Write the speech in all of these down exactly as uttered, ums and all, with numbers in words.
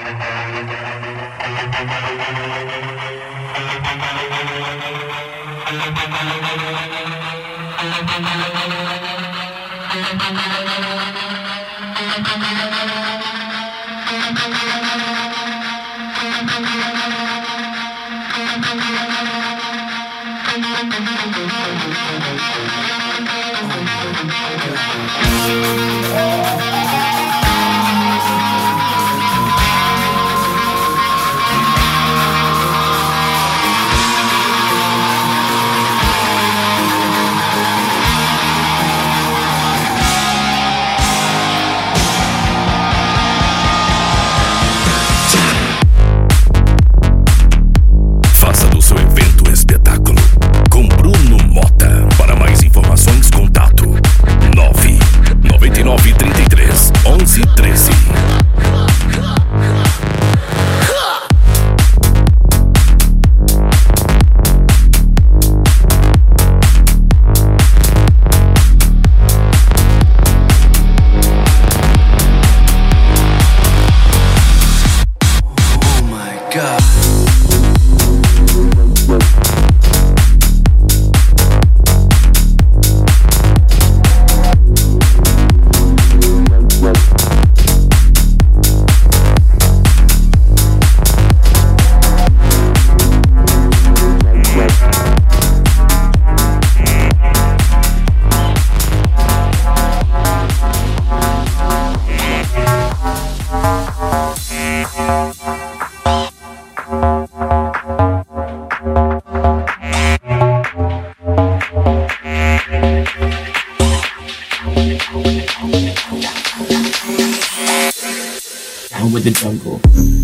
Faça do seu evento um espetáculo com Bruno Mota. Para mais informações, contato nove nove nove três três onze treze. Oh my God. Down with the jungle.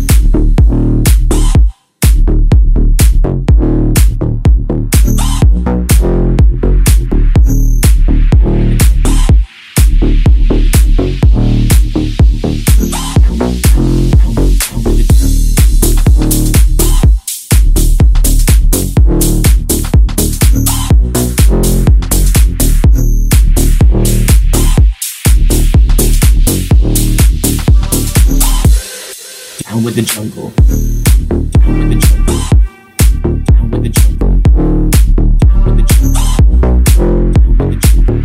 Down with the jungle. Down with the jungle. Down with the jungle. Down with the jungle. Down with the jungle.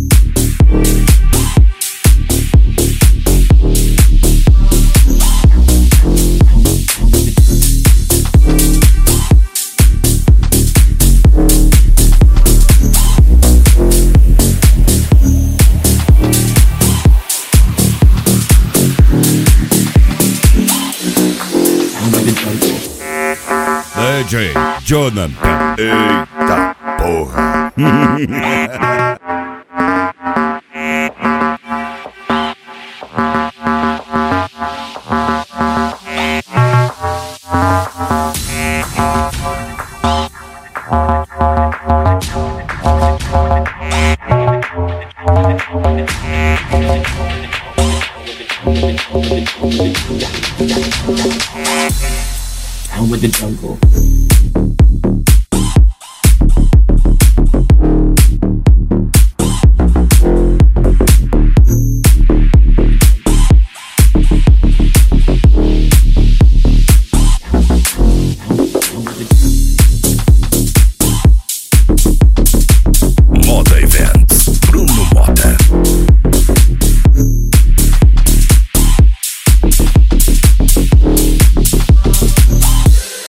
D J Jonathan. Eita porra. Down with the jungle.